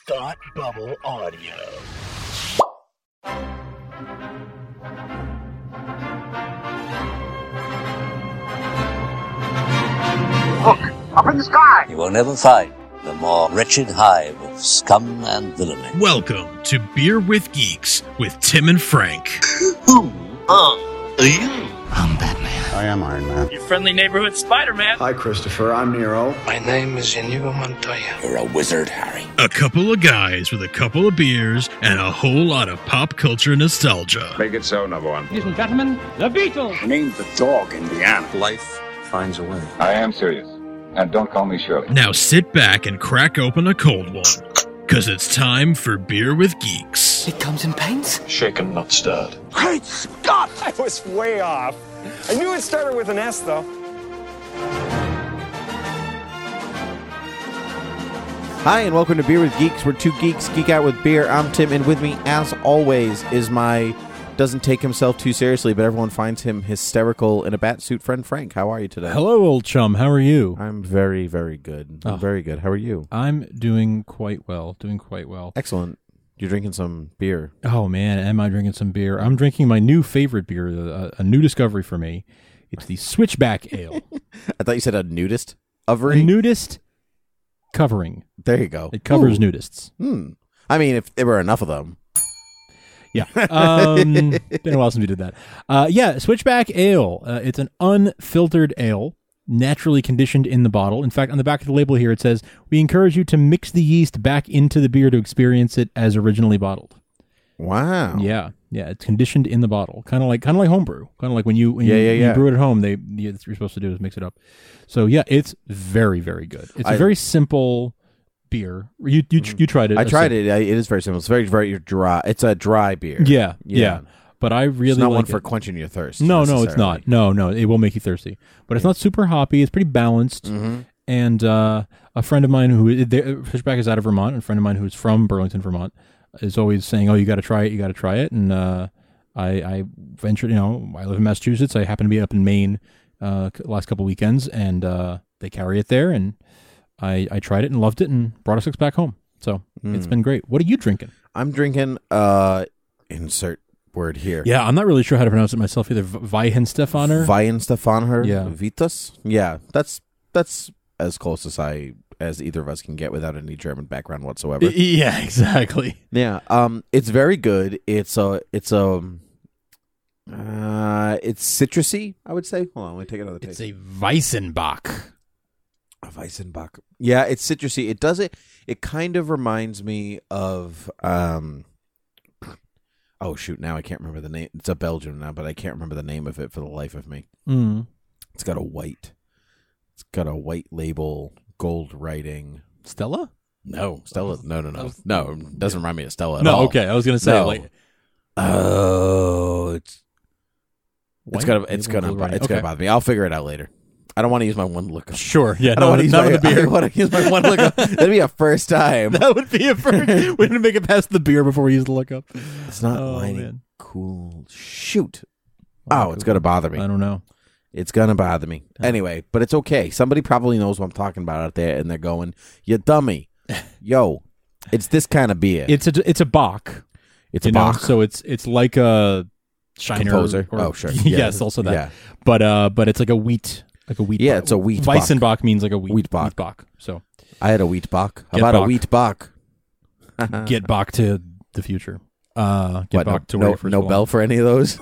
Thought Bubble Audio. Look, up in the sky! You will never find the more wretched hive of scum and villainy. Welcome to Beer with Geeks with Tim and Frank. Who are you? I'm Batman. I am Iron Man. Your friendly neighborhood Spider-Man. Hi, Christopher. I'm Nero. My name is Inigo Montoya. You're a wizard, Harry. A couple of guys with a couple of beers and a whole lot of pop culture nostalgia. Make it so, number one. Ladies and gentlemen, the Beatles. Name the dog, Indiana. Life finds a way. I am serious. And don't call me Shirley. Now sit back and crack open a cold one, because it's time for Beer with Geeks. It comes in paints? Shaken, not stirred. Great Scott! I was way off. I knew it started with an S, though. Hi, and welcome to Beer with Geeks, where two geeks geek out with beer. I'm Tim, and with me, as always, is my doesn't take himself too seriously, but everyone finds him hysterical in a bat suit friend, Frank. How are you today? Hello, old chum. How are you? I'm very, very good. I'm very good. How are you? I'm doing quite well. Excellent. You're drinking some beer. Oh, man. Am I drinking some beer? I'm drinking my new favorite beer, a new discovery for me. It's the Switchback Ale. I thought you said a nudist A overing. nudist covering. There you go. It covers Ooh. nudists. I mean, if there were enough of them. Yeah. Been a while since we did that. Yeah, Switchback Ale. It's an unfiltered ale, naturally conditioned in the bottle. In fact, on the back of the label here, it says, "We encourage you to mix the yeast back into the beer to experience it as originally bottled." Wow. Yeah. It's conditioned in the bottle, kind of like homebrew. Kind of like when you brew it at home. What you're supposed to do is mix it up. So yeah, it's very, very good. It's a very simple beer. You tried it. I tried it. It is very simple. It's very, very dry. It's a dry beer. Yeah. But I really it's not like one for it. quenching your thirst. No, it's not. No, it will make you thirsty. But it's not super hoppy. It's pretty balanced. Mm-hmm. And a friend of mine Fishback is out of Vermont, and a friend of mine who's from Burlington, Vermont, is always saying, "Oh, you got to try it." And I ventured. I live in Massachusetts. I happen to be up in Maine last couple weekends, and they carry it there, and I tried it and loved it, and brought a six back home. So it's been great. What are you drinking? I'm drinking. Insert word here. Yeah, I'm not really sure how to pronounce it myself either. Weihenstephaner? Weihenstephaner. Yeah. Vitus. Yeah, that's as close as either of us can get without any German background whatsoever. Yeah, exactly. Yeah. It's very good. It's citrusy, I would say. Hold on, let me take another taste. It's a Weissenbach. A Weissenbach. Yeah, it's citrusy. It kind of reminds me of oh shoot, now I can't remember the name. It's a Belgian now, but I can't remember the name of it for the life of me. It's got a white label, gold writing. Stella? No, Stella. No. No, it doesn't remind me of Stella at no, all. okay. I was gonna say it's gonna bother me. I'll figure it out later. I don't want to use my one lookup. Sure. Yeah. I don't want to use the beer. I want to use my one lookup. That'd be a first time. That would be a first. We're gonna make it past the beer before we use the lookup. It's not lining. Man. Cool. Shoot. Oh, it's gonna bother me. I don't know. It's gonna bother me. Anyway, but it's okay. Somebody probably knows what I'm talking about out there, and they're going, "You dummy, yo, it's this kind of beer." It's a Bach. It's a Bach. So it's like a Shiner composer. Or, oh, sure. Yes, also that. Yeah. But it's like a wheat. Yeah, it's a wheat Bach. Weissenbach means like a wheat Bach. So I had a wheat Bach. How Get about Bach. a wheat Bach? Get Bach to the future. Get What, Bach to where it first no belongs. bell for any of those?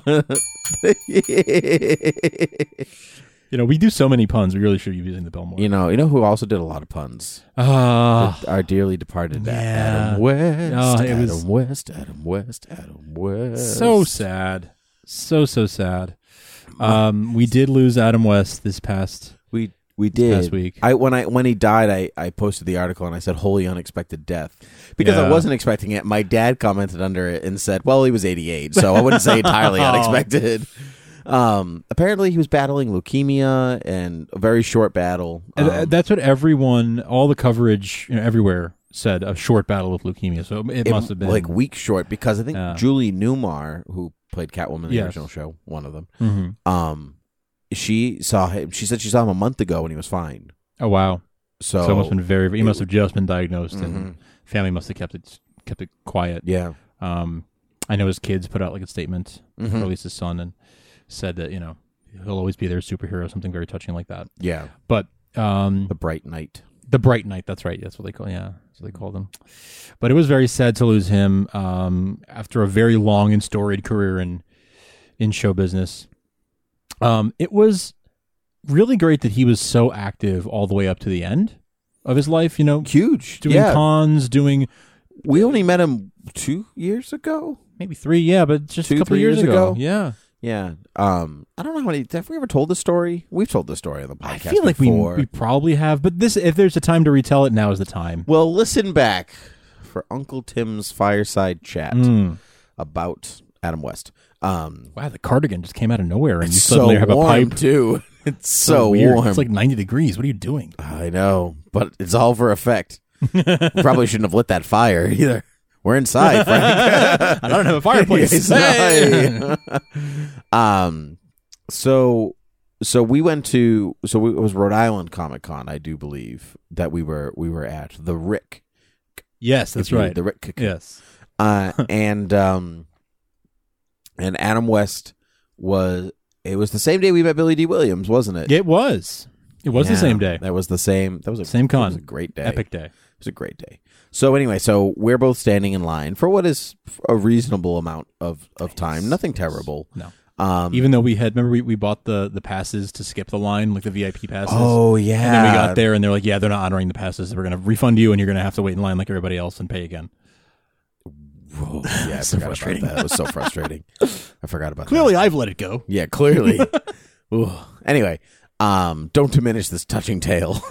We do so many puns. We really should be using the bell more. You know who also did a lot of puns? Our dearly departed Adam West. Oh, it was Adam West. so sad. So sad. We did lose Adam West this past We did. Past week. When he died, I posted the article and I said, "Holy unexpected death," because I wasn't expecting it. My dad commented under it and said, "Well, he was 88, so I wouldn't say entirely unexpected." Apparently, he was battling leukemia and a very short battle. That's what all the coverage everywhere said, a short battle with leukemia. So it must have been like weeks short, because I think Julie Newmar, who played Catwoman in the original show, one of them. Mm-hmm. She saw him. She said she saw him a month ago and he was fine. Oh wow! So it must have been he must have just been diagnosed, and family must have kept it quiet. Yeah. I know his kids put out like a statement, or at least his son, and said that he'll always be their superhero, something very touching like that. Yeah. But the Bright Knight. The Bright Knight, that's right. That's what they call. Yeah, that's what they called him. But it was very sad to lose him after a very long and storied career in show business. It was really great that he was so active all the way up to the end of his life. Huge, doing cons, doing. We only met him 2 years ago, maybe 3. Yeah, but just a couple of years ago. Yeah. Yeah. I don't know how many. Have we ever told the story? We've told the story on the podcast. I feel like before. we probably have, but if there's a time to retell it, now is the time. Well, listen back for Uncle Tim's fireside chat about Adam West. Wow, the cardigan just came out of nowhere, and you It's suddenly so have a warm pipe. too. It's so weird. warm. It's like 90 degrees. What are you doing? I know, but it's all for effect. Probably shouldn't have lit that fire either. We're inside, Frank. I don't have a fireplace. Hey! So we went to it was Rhode Island Comic Con, I do believe, that we were at the Rick. Yes, that's right. The Rick. Yes. And Adam West was. It was the same day we met Billy D. Williams, wasn't it? It was. It was the same day. That was the same. That was same con. It was a great day. Epic day. It was a great day. So anyway, we're both standing in line for what is a reasonable amount of time. Nothing terrible. No. Even though we bought the passes to skip the line, like the VIP passes. Oh yeah. And then we got there and they're like, yeah, they're not honoring the passes. We're going to refund you and you're going to have to wait in line like everybody else and pay again. Whoa, yeah, I So forgot frustrating. about that. It was so frustrating. I forgot about Clearly, that. I've let it go. Yeah, clearly. Ooh. Anyway, don't diminish this touching tale.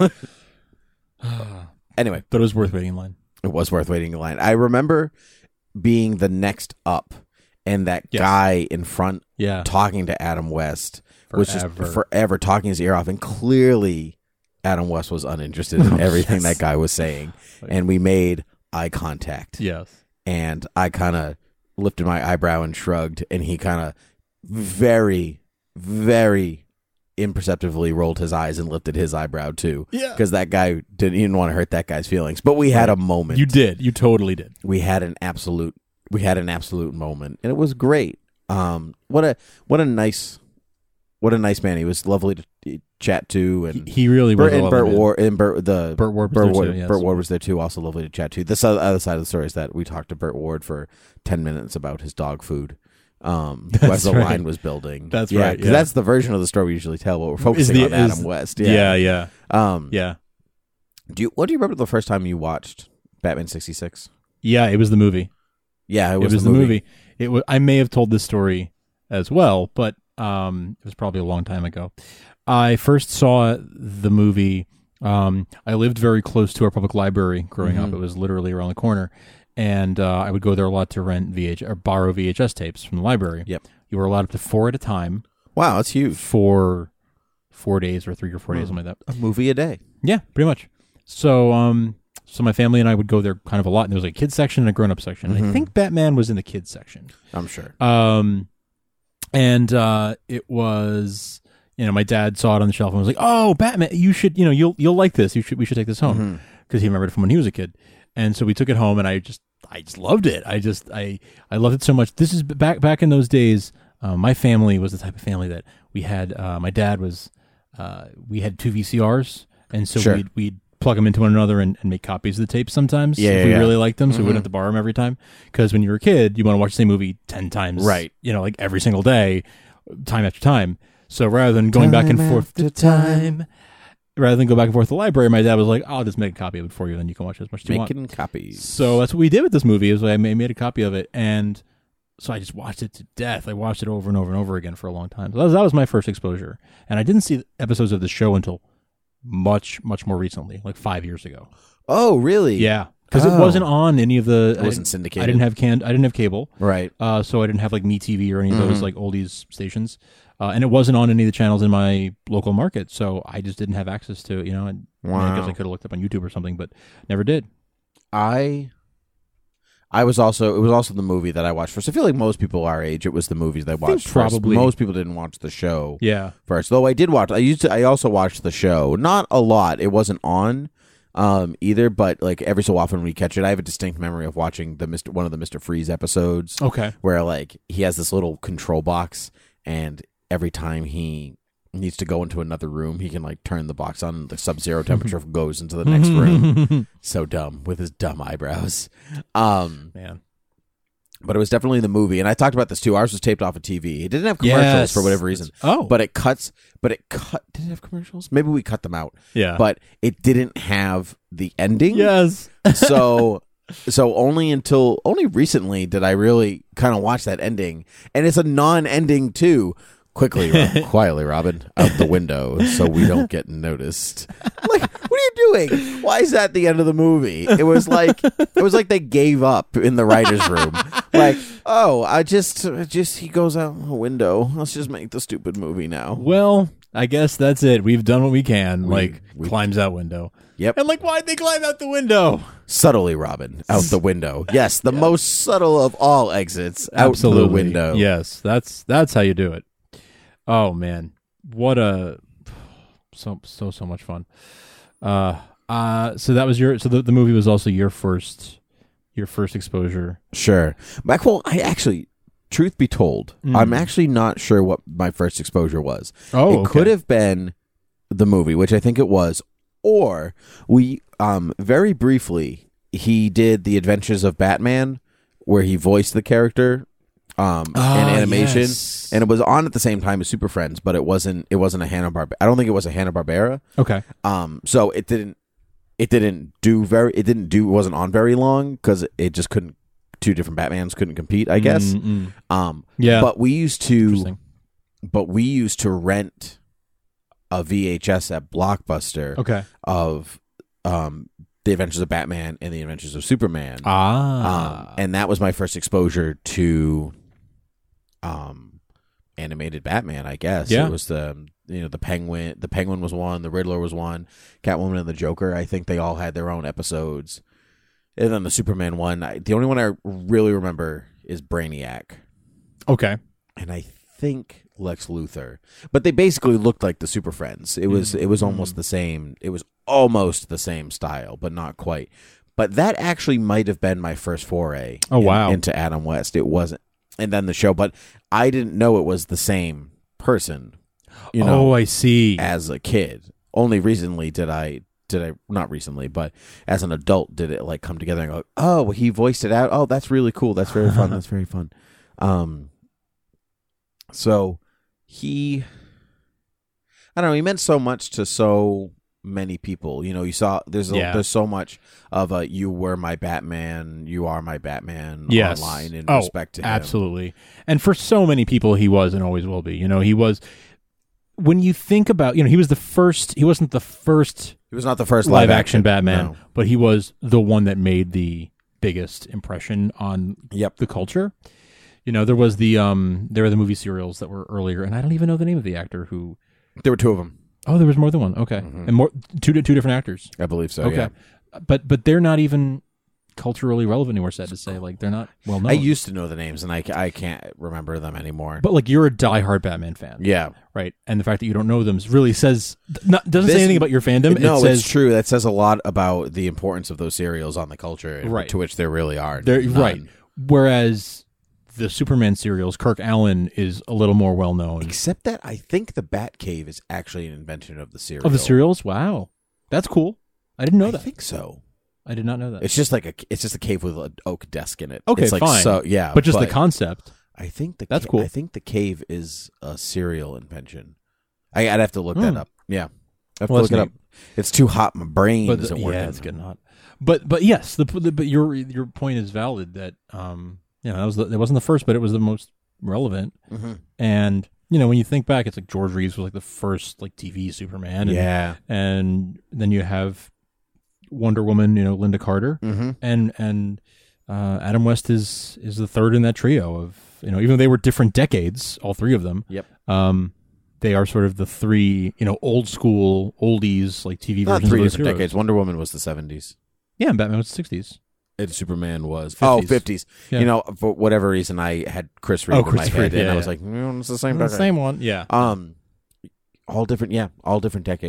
Anyway, But it was worth waiting in line. it was worth waiting in line. I remember being the next up and that Yes. guy in front Yeah. talking to Adam West was just Forever. forever talking his ear off, and clearly Adam West was uninterested in everything Yes. that guy was saying. And we made eye contact. Yes. And I kind of lifted my eyebrow and shrugged, and he kind of very, very imperceptibly rolled his eyes and lifted his eyebrow too. Yeah. Because that guy didn't want to hurt that guy's feelings. But we had a moment. You did. You totally did. We had an absolute moment, and it was great. What a nice man. He was lovely to chat to, and He really was. Burt Ward Ward was there too, yes. Burt Ward was there too. Also lovely to chat to. The other side of the story is that we talked to Burt Ward for 10 minutes about his dog food. As the line was building. That's right. Because Yeah. that's the version of the story we usually tell. But we're focusing on Adam West. Yeah. Yeah. Yeah. What do you remember the first time you watched Batman 66? Yeah. It was the movie. Yeah, It was the movie. I may have told this story as well, but it was probably a long time ago. I first saw the movie. I lived very close to our public library growing up. It was literally around the corner, and I would go there a lot to rent or borrow VHS tapes from the library. Yep. You were allowed up to 4 at a time Wow, that's huge. for 4 days or 3 or 4 days, something like that. A movie a day. Yeah, pretty much. So, so my family and I would go there kind of a lot, and there was like a kids section and a grown up section. And I think Batman was in the kids section. I'm sure. And it was, my dad saw it on the shelf and was like, "Oh, Batman! You should, you'll like this. We should take this home," because he remembered it from when he was a kid. And so we took it home, and I just loved it. I loved it so much. This is back in those days. My family was the type of family that we had. My dad was. We had 2 VCRs, and so we'd plug them into one another and make copies of the tapes sometimes if we really liked them, so we wouldn't have to borrow them every time. Because when you were a kid, you want to watch the same movie 10 times, right? Like every single day, time after time. So rather than going back and forth to time, rather than go back and forth to the library, my dad was like, "I'll just make a copy of it for you, then you can watch it as much as you want." Making copies. So that's what we did with this movie. Is I made a copy of it, and so I just watched it to death. I watched it over and over and over again for a long time. So that was my first exposure, and I didn't see episodes of the show until much more recently, like 5 years ago. Oh, really? Yeah, because it wasn't on any of the. It wasn't syndicated. I didn't have cable, right? So I didn't have like MeTV or any of those like oldies stations, and it wasn't on any of the channels in my local market. So I just didn't have access to it. And I guess I could have looked up on YouTube or something, but never did. It was also the movie that I watched first. I feel like most people our age, it was the movies they watched first. Probably. Most people didn't watch the show Yeah. first. Though I did watch. I also watched the show. Not a lot. It wasn't on either, but like every so often we catch it. I have a distinct memory of watching one of the Mr. Freeze episodes. Okay. Where like he has this little control box, and every time he needs to go into another room, he can like turn the box on, and the Sub-Zero temperature goes into the next room. So dumb with his dumb eyebrows. Man. But it was definitely the movie, and I talked about this too. Ours was taped off of TV. It didn't have commercials for whatever reason. Oh, but it cut. Did it have commercials? Maybe we cut them out. Yeah, but it didn't have the ending. Yes. so only recently did I really kind of watch that ending, and it's a non-ending too. Quietly, Robin, out the window so we don't get noticed. Like, what are you doing? Why is that the end of the movie? It was like they gave up in the writer's room. Like, oh, he goes out the window. Let's just make the stupid movie now. Well, I guess that's it. We've done what we can. We climbs out window. Yep. And like, why'd they climb out the window? Subtly, Robin, out the window. Yes, the most subtle of all exits. Absolutely. Out the window. Yes, that's how you do it. Oh man, what so much fun. So that was the movie was also your first exposure. Sure. Well, truth be told, I'm actually not sure what my first exposure was. Oh, it could have been the movie, which I think it was, or we very briefly he did The Adventures of Batman, where he voiced the character. In animation, yes. And it was on at the same time as Super Friends, but it wasn't a Hanna-Barbera. I don't think it was a Hanna-Barbera. Okay. So it wasn't on very long because it just couldn't. Two different Batmans couldn't compete, I guess. Yeah. But we used to rent a VHS at Blockbuster. Okay. Of The Adventures of Batman and The Adventures of Superman. And that was my first exposure to animated Batman, I guess. Yeah. It was the Penguin. The Penguin was one. The Riddler was one. Catwoman and the Joker. I think they all had their own episodes. And then the Superman one. The only one I really remember is Brainiac. Okay. And I think Lex Luthor. But they basically looked like the Super Friends. It was almost the same. It was almost the same style, but not quite. But that actually might have been my first foray into Adam West. It wasn't. And then the show, but I didn't know it was the same person. Oh, I see. As a kid. Only recently not recently, but as an adult did it like come together and go, oh, he voiced it out. Oh, that's really cool. That's very fun. That's very fun. So he meant so much to so many people. You saw there's so much of a you were my Batman, you are my Batman online in respect to him. Absolutely. And for so many people he was and always will be. He was, when you think about, he was he wasn't the first. He was not the first live action Batman, but he was the one that made the biggest impression on the culture. There was there were the movie serials that were earlier, and I don't even know the name of the actor who. There were two of them. Oh, there was more than one. Okay, and two different actors. I believe so. Okay, yeah. But they're not even culturally relevant anymore. Sad to say, like they're not well known. I used to know the names, and I can't remember them anymore. But like you're a diehard Batman fan, yeah, right? And the fact that you don't know them really doesn't say anything about your fandom. No, it's true. That says a lot about the importance of those serials on the culture, right? To which there really are right. Whereas the Superman serials, Kirk Allen is a little more well known. Except that I think the Batcave is actually an invention of the serial. Of the serials? Wow, that's cool. I didn't know that. I think so. I did not know that. It's just a cave with an oak desk in it. Okay, it's like, fine. So yeah, but the concept. I think that's cool. I think the cave is a serial invention. I'd have to look that up. Yeah, I have to look it up. It's too hot. My brain isn't working. Yeah, it's getting hot. But yes, but your point is valid that it wasn't the first, but it was the most relevant. Mm-hmm. And when you think back, it's like George Reeves was like the first like TV Superman. And then you have Wonder Woman, Linda Carter, and Adam West is the third in that trio of even though they were different decades, all three of them. Yep. They are sort of the three old school oldies like TV Not versions three of those different heroes. decades. Wonder Woman was the 70s. Yeah, and Batman was the 60s. And Superman was 50s. 50s. Yeah. For whatever reason, I had Chris Reeve in my head, and I was like, it's the same. The same one. Yeah. All different. Yeah, all different decades.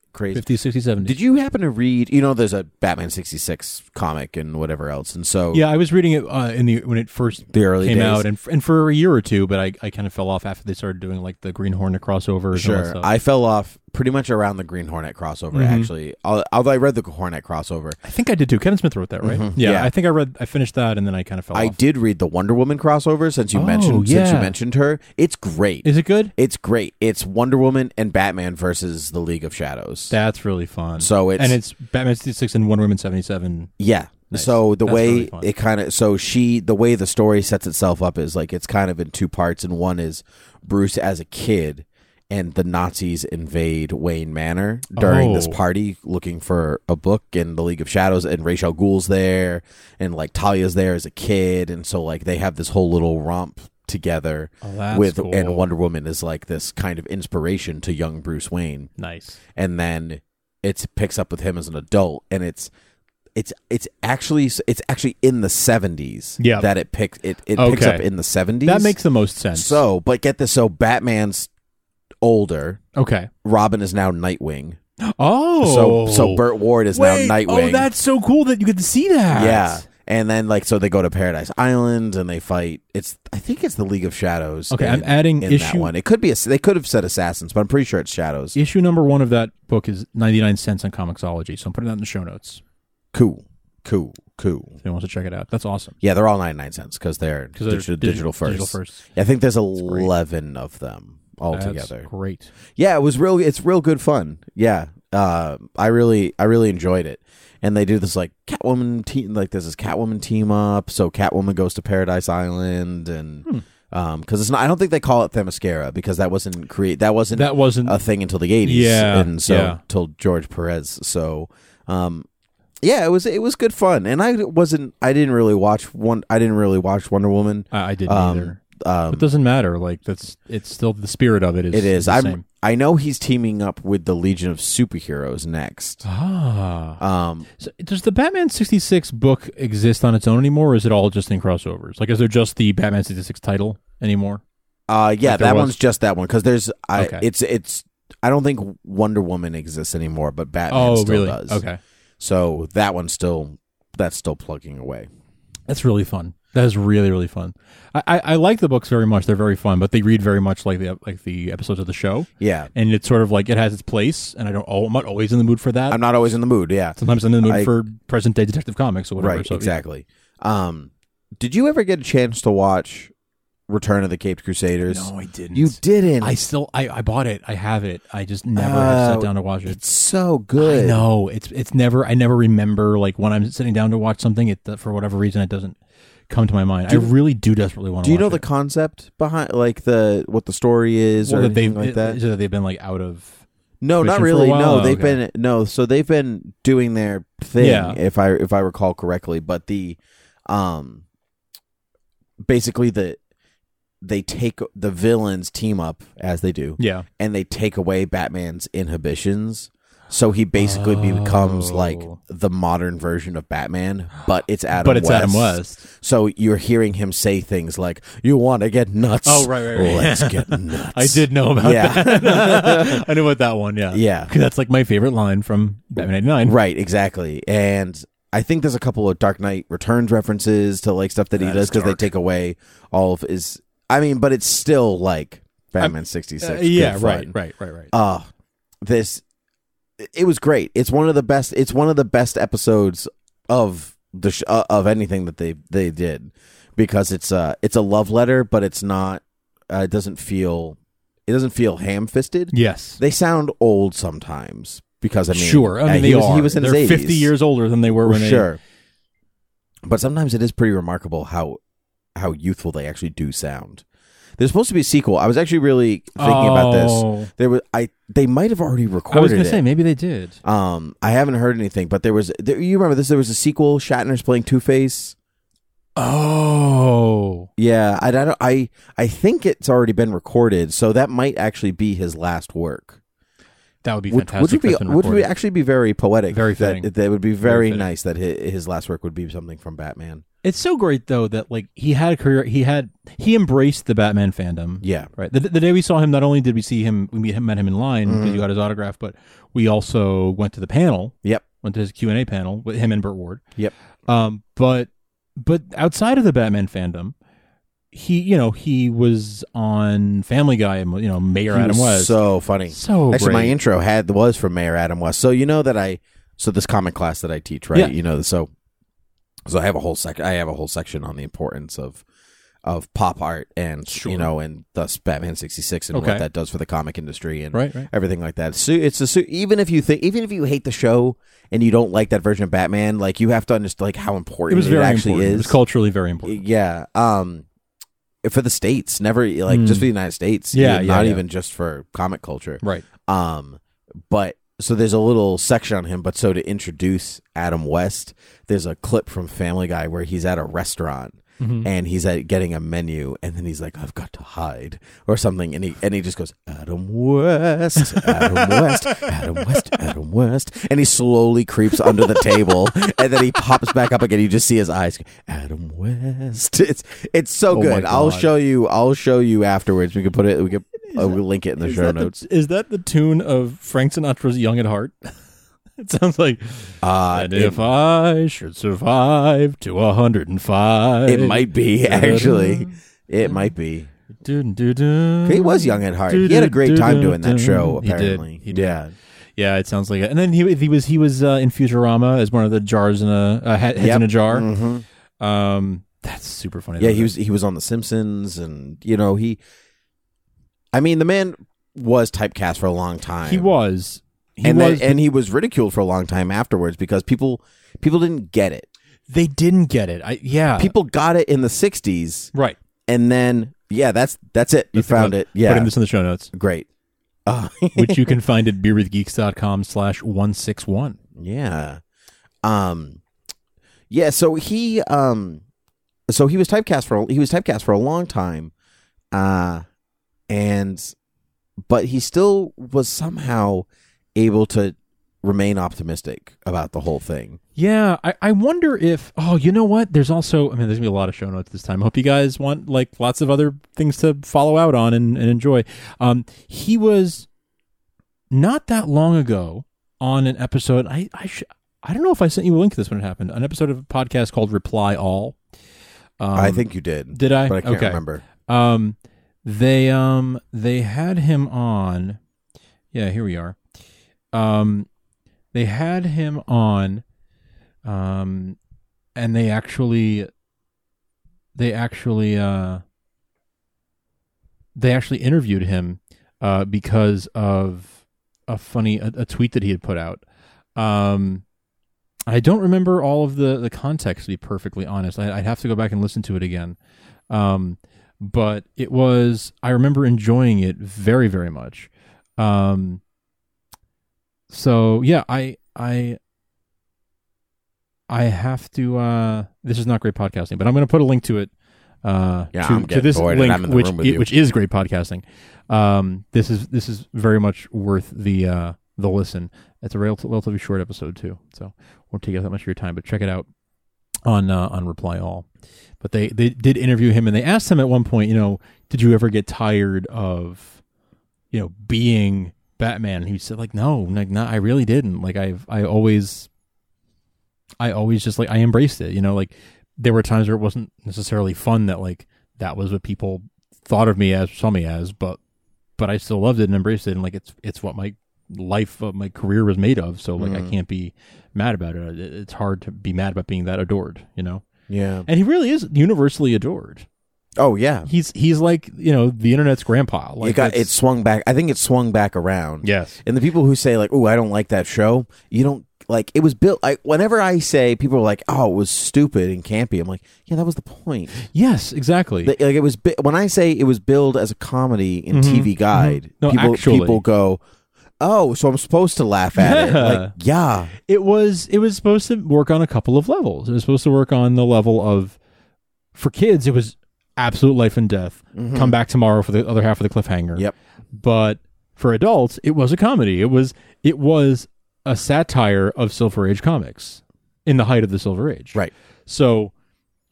crazy. 50, 60, 70. Did you happen to read? You know, there's a Batman 66 comic and whatever else, and so Yeah, I was reading it when it first the early came days. out, and for a year or two, but I kind of fell off after they started doing like the Green Hornet crossovers. And all that Sure, stuff. I fell off pretty much around the Green Hornet crossover. Actually, although I read the Hornet crossover, I think I did too. Kevin Smith wrote that, right? Yeah. I think I finished that, and then I kind of fell I off. did read the Wonder Woman crossover since you yeah. mentioned her. It's great. Is it good? It's great. It's Wonder Woman and Batman versus the League of Shadows. That's really fun. So it's Batman 66 and Wonder Woman 77. Yeah. Nice. So the That's way really fun. it kind of the way the story sets itself up is like it's kind of in two parts, and one is Bruce as a kid and the Nazis invade Wayne Manor during this party looking for a book, and the League of Shadows, and Ra's al Ghul's there, and like Talia's there as a kid, and so like they have this whole little romp together That's cool. and Wonder Woman is like this kind of inspiration to young Bruce Wayne. Nice. And then it picks up with him as an adult, and it's actually in the 70s that it picks up in the 70s. That makes the most sense. So, but get this, so Batman's older. Okay. Robin is now Nightwing. Oh. So Burt Ward is now Nightwing. Oh, that's so cool that you get to see that. Yeah. And then so they go to Paradise Island and they fight. I think it's the League of Shadows. Okay, I'm adding in that one. It could be they could have said Assassins, but I'm pretty sure it's Shadows. Issue number 1 of that book is 99 cents on Comixology, so I'm putting that in the show notes. Cool. If anyone wants to check it out, that's awesome. Yeah, they're all 99 cents because they're digital first. Digital first. Yeah, I think there's 11 of them altogether. That's great. Yeah, it's real good fun. Yeah, I really enjoyed it. And they do this like Catwoman team, like there's this Catwoman team up. So Catwoman goes to Paradise Island, and because it's not, I don't think they call it Themyscira because that wasn't a thing until the 80s. Yeah, and so till George Perez. So, yeah, it was good fun, and I didn't really watch Wonder Woman. I didn't either. It doesn't matter. Like it's still the spirit of it. It is. the same. I know he's teaming up with the Legion of Superheroes next. So does the Batman 66 book exist on its own anymore, or is it all just in crossovers? Like, is there just the Batman 66 title anymore? Yeah, like that one's just that one because there's Okay. it's I don't think Wonder Woman exists anymore, but Batman still does. Okay, so that one's still plugging away. that's really fun. That is really, really fun. I like the books very much. They're very fun, but they read very much like the episodes of the show. Yeah, and it's sort of like it has its place, and I'm not always in the mood for that. I'm not always in the mood. Yeah, sometimes I'm in the mood for present day Detective Comics or whatever. Right, so, exactly. Yeah. Did you ever get a chance to watch Return of the Caped Crusaders? No, I didn't. You didn't. I bought it. I have it. I just never have sat down to watch it. It's so good. I know. It's never. I never remember like when I'm sitting down to watch something. For whatever reason, it doesn't come to my mind. I really do desperately want to. Do you know watch the concept behind like what the story is or anything like that? Is it that they've been like out of? No, not really. No, they've been So they've been doing their thing. Yeah. If I recall correctly, but basically they take the villains team up as they do. Yeah. And they take away Batman's inhibitions. So he basically becomes like the modern version of Batman, but it's Adam West. Adam West. So you're hearing him say things like, "You want to get nuts? Oh, right. Let's get nuts." I did know about that. I know about that one, yeah. Yeah. 'Cause that's like my favorite line from Batman 89. Right, exactly. And I think there's a couple of Dark Knight Returns references to like stuff that he does because they take away all of his... I mean, but it's still like Batman 66. Yeah, right. It was great. It's one of the best episodes of of anything that they did because it's a love letter, but it's not. It doesn't feel ham-fisted. Yes, they sound old sometimes because sure. I mean, they are. He was in They're his 80s. 50 years older than they were when sure. But sometimes it is pretty remarkable how youthful they actually do sound. There's supposed to be a sequel. I was actually really thinking about this. They might have already recorded it. I was going to say maybe they did. I haven't heard anything, but you remember this? There was a sequel. Shatner's playing Two-Face. Oh, yeah. I think it's already been recorded, so that might actually be his last work. That would be fantastic. Would actually be very poetic. Very fitting. That would be very nice that his last work would be something from Batman. It's so great though that like he had a career. He embraced the Batman fandom. Yeah. Right. The day we saw him, not only did we see him, we met him in line because you got his autograph, but we also went to the panel. Yep. Went to his Q&A panel with him and Burt Ward. Yep. But outside of the Batman fandom, he was on Family Guy and Mayor Adam West. So funny. So actually, great. my intro was from Mayor Adam West. So this comic class that I teach, right? Yeah. So I have a whole section on the importance of pop art and and thus Batman 66 and what that does for the comic industry and everything like that. So even if you hate the show and you don't like that version of Batman, like you have to understand like how important it actually important. is. It was culturally very important. Yeah. For the States, never like just for the United States. Not even just for comic culture. Right. But so there's a little section on him, but so to introduce Adam West, there's a clip from Family Guy where he's at a restaurant and he's getting a menu and then he's like, I've got to hide or something. And he just goes, Adam West, Adam West, Adam West, Adam West. And he slowly creeps under the table and then he pops back up again. You just see his eyes. Adam West. It's so good. I'll show you afterwards. We could we'll link it in the show notes. Is that the tune of Frank Sinatra's Young at Heart? It sounds like, and if I should survive to 105. It might be, actually. It might be. He was young at heart. He had a great time doing that show, apparently. He did. Yeah, it sounds like it. And then he was in Futurama as one of the jars in heads in a jar. Mm-hmm. That's super funny. Yeah, he was on The Simpsons, and the man was typecast for a long time. He was. And he was ridiculed for a long time afterwards because people didn't get it. They didn't get it. People got it in the 60s. Right. And then, that's it. You found it. Yeah. Putting this in the show notes. Great. Which you can find at beerwithgeeks.com/161. Yeah. Yeah, so he was typecast for a long time. But he still was somehow able to remain optimistic about the whole thing. Yeah, I wonder if, you know what? There's also, there's going to be a lot of show notes this time. I hope you guys want like lots of other things to follow out on and enjoy. He was not that long ago on an episode. I don't know if I sent you a link to this when it happened. An episode of a podcast called Reply All. I think you did. Did I? But I can't remember. They had him on. Yeah, here we are. They had him on, and they actually interviewed him because of a tweet that he had put out. I don't remember all of the context, to be perfectly honest. I'd have to go back and listen to it again. But I remember enjoying it very, very much. So yeah, I have to, this is not great podcasting, but I'm going to put a link to it, to this link, which is great podcasting. This is very much worth the listen. It's a relatively short episode too, so won't take up that much of your time, but check it out on Reply All. But they did interview him, and they asked him at one point, did you ever get tired of, being Batman? And he said, like, no, I really didn't. Like, I always just like, I embraced it. Like, there were times where it wasn't necessarily fun that like that was what people thought of me as, saw me as, but I still loved it and embraced it, and like it's what my life, my career was made of. So like, I can't be mad about it. It's hard to be mad about being that adored, Yeah. And he really is universally adored. Oh yeah. He's like, the internet's grandpa. Like, it swung back. I think it swung back around. Yes. And the people who say like, "Oh, I don't like that show," you don't like. It was built. Whenever I say, people are like, "Oh, it was stupid and campy," I'm like, "Yeah, that was the point." Yes, exactly. Like it was. When I say it was billed as a comedy in TV Guide, No, people go, "Oh, so I'm supposed to laugh at it?" Like, yeah. It was supposed to work on a couple of levels. It was supposed to work on the level of, for kids, it was absolute life and death. Come back tomorrow for the other half of the cliffhanger. Yep. But for adults, it was a comedy. It was a satire of Silver Age comics in the height of the Silver Age. Right. So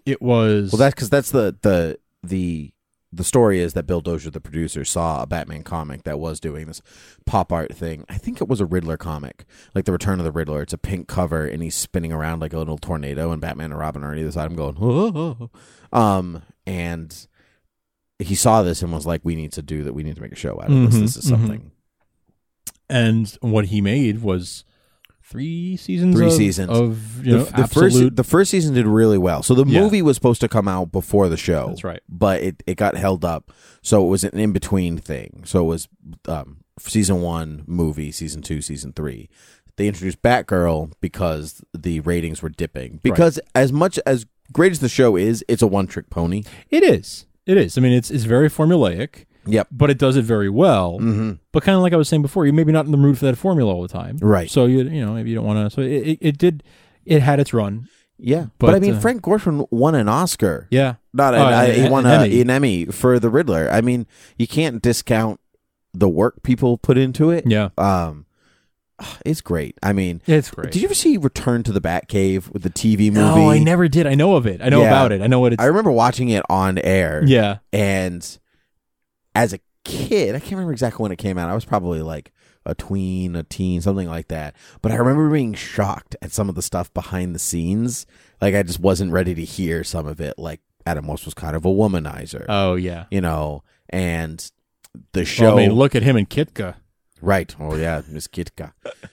It was Well, that's because that's the story is that Bill Dozier, the producer, saw a Batman comic that was doing this pop art thing. I think it was a Riddler comic, like The Return of the Riddler. It's a pink cover, and he's spinning around like a little tornado, and Batman and Robin are on either side. I'm going, oh. And he saw this and was like, "We need to do that. We need to make a show out of this. This is something." And what he made was 3 seasons. Of the first season did really well. So the movie was supposed to come out before the show. That's right. But it got held up. So it was an in-between thing. So it was season 1 movie, season 2, season 3. They introduced Batgirl because the ratings were dipping. Because as much as great as the show is, it's a one-trick pony. It is. I mean, it's very formulaic. Yep. But it does it very well. Mm-hmm. But kind of like I was saying before, you're maybe not in the mood for that formula all the time. Right. So, maybe you don't want to. So it had its run. Yeah. But I mean, Frank Gorshin won an Oscar. Yeah. He won an Emmy for The Riddler. I mean, you can't discount the work people put into it. Yeah. It's great. I mean, it's great. Did you ever see Return to the Batcave with the TV movie? No, I never did. I know of it. I know about it. I know what it's. I remember watching it on air. Yeah. And as a kid, I can't remember exactly when it came out. I was probably like a teen, something like that. But I remember being shocked at some of the stuff behind the scenes. Like, I just wasn't ready to hear some of it. Like, Adam West was kind of a womanizer. Oh, yeah. And the show. Well, I mean, look at him and Kitka. Right. Oh, yeah, Miss Kitka.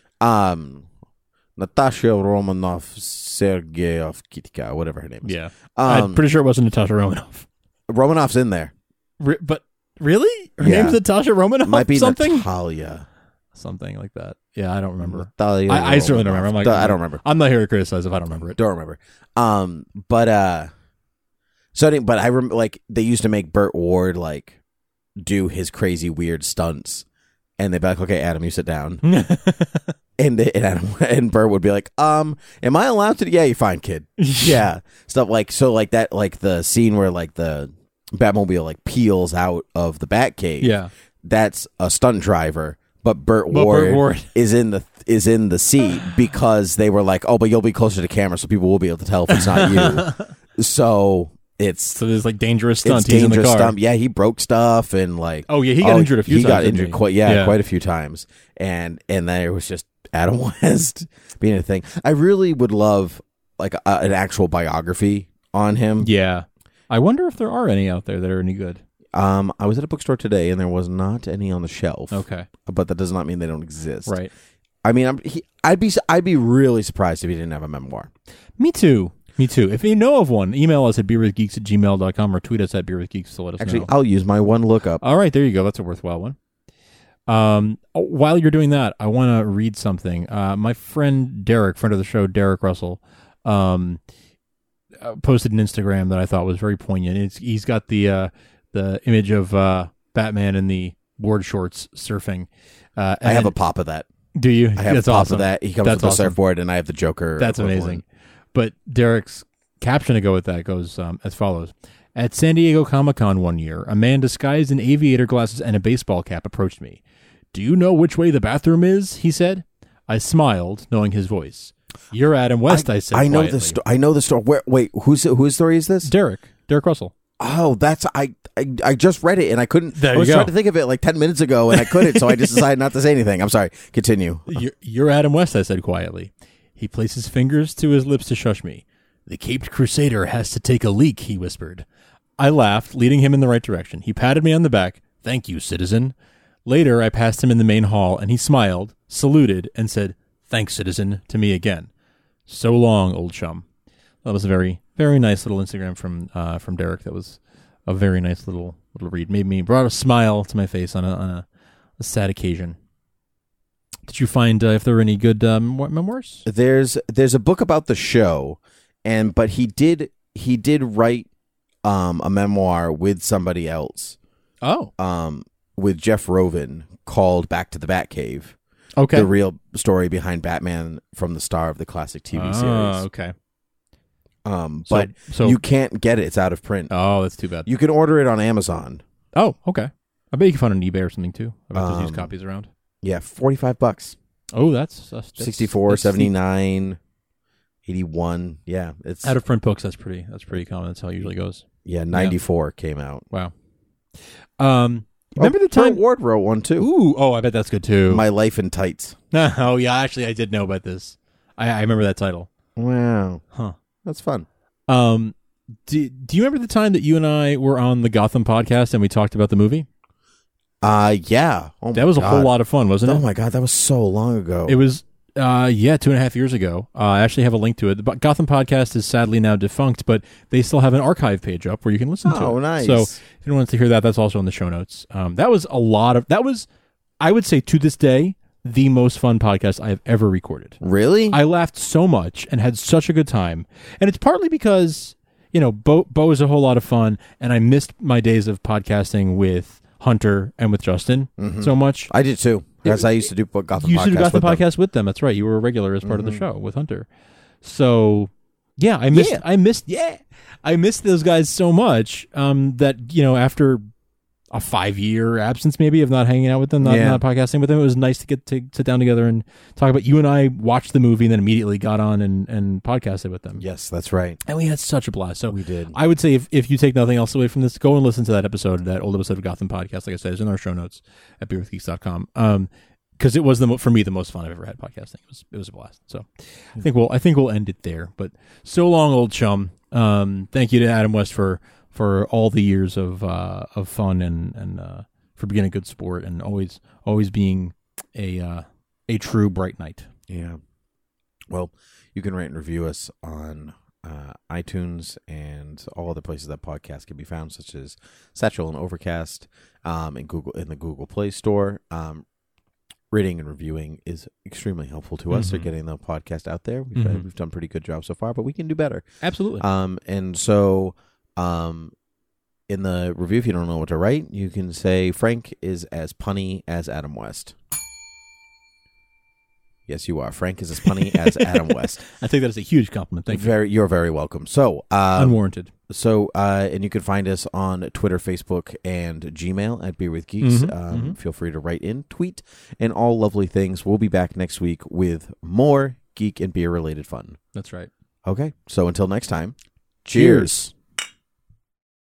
Natasha Romanoff, Sergeyev Kitka, whatever her name is. Yeah. I'm pretty sure it wasn't Natasha Romanoff. Romanoff's in there. But really? Her name's Natasha Romanoff? Might be something? Natalia. Something like that. Yeah, I don't remember. Natalia I certainly don't remember. I don't remember. I'm not here to criticize if I don't remember it. Don't remember. But I remember, like, they used to make Burt Ward, like, do his crazy, weird stunts. And they'd be like, okay, Adam, you sit down. and Burt would be like, am I allowed to? Yeah, you're fine, kid. Yeah. Stuff like, so like that, like the scene where like the Batmobile like peels out of the Batcave. Yeah. That's a stunt driver, but Burt Ward is in the seat because they were like, oh, but you'll be closer to camera so people will be able to tell if it's not you. So there's like dangerous stunts. He's in the car. Yeah, he broke stuff and like. Oh yeah, he got injured a few times. He got injured quite a few times, and there was just Adam West being a thing. I really would love like an actual biography on him. Yeah, I wonder if there are any out there that are any good. I was at a bookstore today and there was not any on the shelf. Okay, but that does not mean they don't exist. Right. I mean, I'd be really surprised if he didn't have a memoir. Me too. If you know of one, email us at beerwithgeeks@gmail.com or tweet us at beerwithgeeks to let us know. Actually, I'll use my one lookup. All right, there you go. That's a worthwhile one. While you're doing that, I want to read something. My friend Derek, friend of the show, Derek Russell, posted an Instagram that I thought was very poignant. He's got the image of Batman in the board shorts surfing. I have a pop of that. Do you? I have a pop of that. He comes with the surfboard, and I have the Joker. That's amazing. But Derek's caption to go with that goes as follows. At San Diego Comic-Con one year, a man disguised in aviator glasses and a baseball cap approached me. Do you know which way the bathroom is? He said. I smiled, knowing his voice. You're Adam West, I said. I know the story. I know the story. Wait, whose story is this? Derek Russell. Oh, that's I just read it and I couldn't. There I was you go. trying to think of it like 10 minutes ago and I couldn't, so I just decided not to say anything. I'm sorry. Continue. You're Adam West, I said quietly. He placed his fingers to his lips to shush me. The Caped Crusader has to take a leak, he whispered. I laughed, leading him in the right direction. He patted me on the back. Thank you, citizen. Later, I passed him in the main hall, and he smiled, saluted, and said, Thanks, citizen, to me again. So long, old chum. That was a very, very nice little Instagram from Derek. That was a very nice little read. Brought a smile to my face on a sad occasion. Did you find if there were any good memoirs? There's a book about the show, but he did write a memoir with somebody else. Oh. With Jeff Rovin called Back to the Batcave. Okay. The real story behind Batman from the star of the classic TV series. Okay. But you can't get it. It's out of print. Oh, that's too bad. You can order it on Amazon. Oh, okay. I bet you can find it on eBay or something too. I bet there's used copies around. Yeah, $45. Oh, that's $64.79. 81. Yeah, it's Out of print books, that's pretty common. That's how it usually goes. Yeah, 94 came out. Wow. Remember the time Burt Ward wrote one too. Ooh, oh, I bet that's good too. My Life in Tights. Oh yeah, actually, I did know about this. I remember that title. Wow, Huh? That's fun. Do you remember the time that you and I were on the Gotham podcast and we talked about the movie? Yeah. Oh That was a whole lot of fun, wasn't it? Oh my God, that was so long ago. It was, 2.5 years ago. I actually have a link to it. The Gotham podcast is sadly now defunct, but they still have an archive page up where you can listen to it. Oh, nice. So if anyone wants to hear that, that's also in the show notes. That was, I would say to this day, the most fun podcast I have ever recorded. Really? I laughed so much and had such a good time. And it's partly because, Bo is a whole lot of fun, and I missed my days of podcasting with Hunter and with Justin so much. I did too, because I used to do Gotham You podcast used to do Gotham with them. podcast with them. That's right. You were a regular as part of the show with Hunter. So, yeah, I missed those guys so much that, after a 5-year absence maybe of not hanging out with them, not podcasting with them, it was nice to get to sit down together and talk about. You and I watched the movie and then immediately got on and podcasted with them. Yes, that's right. And we had such a blast. So we did. I would say if you take nothing else away from this, go and listen to that episode, that old episode of Gotham podcast. Like I said, it's in our show notes at beerwithgeeks.com. Because it was for me the most fun I've ever had podcasting. It was a blast. So I think we'll end it there. But so long, old chum. Thank you to Adam West for all the years of fun and for being a good sport and always being a true bright knight. Yeah. Well, you can rate and review us on iTunes and all other places that podcasts can be found, such as Satchel and Overcast, in the Google Play Store. Rating and reviewing is extremely helpful to us. They're getting the podcast out there. We've done a pretty good job so far, but we can do better. Absolutely. And so, in the review, if you don't know what to write, you can say Frank is as punny as Adam West. Yes, you are. Frank is as punny as Adam West. I think that is a huge compliment. Thank you. You're very welcome. So, unwarranted. So, and you can find us on Twitter, Facebook, and Gmail at Beer with Geeks. Feel free to write in, tweet, and all lovely things. We'll be back next week with more geek and beer related fun. That's right. Okay. So until next time, cheers.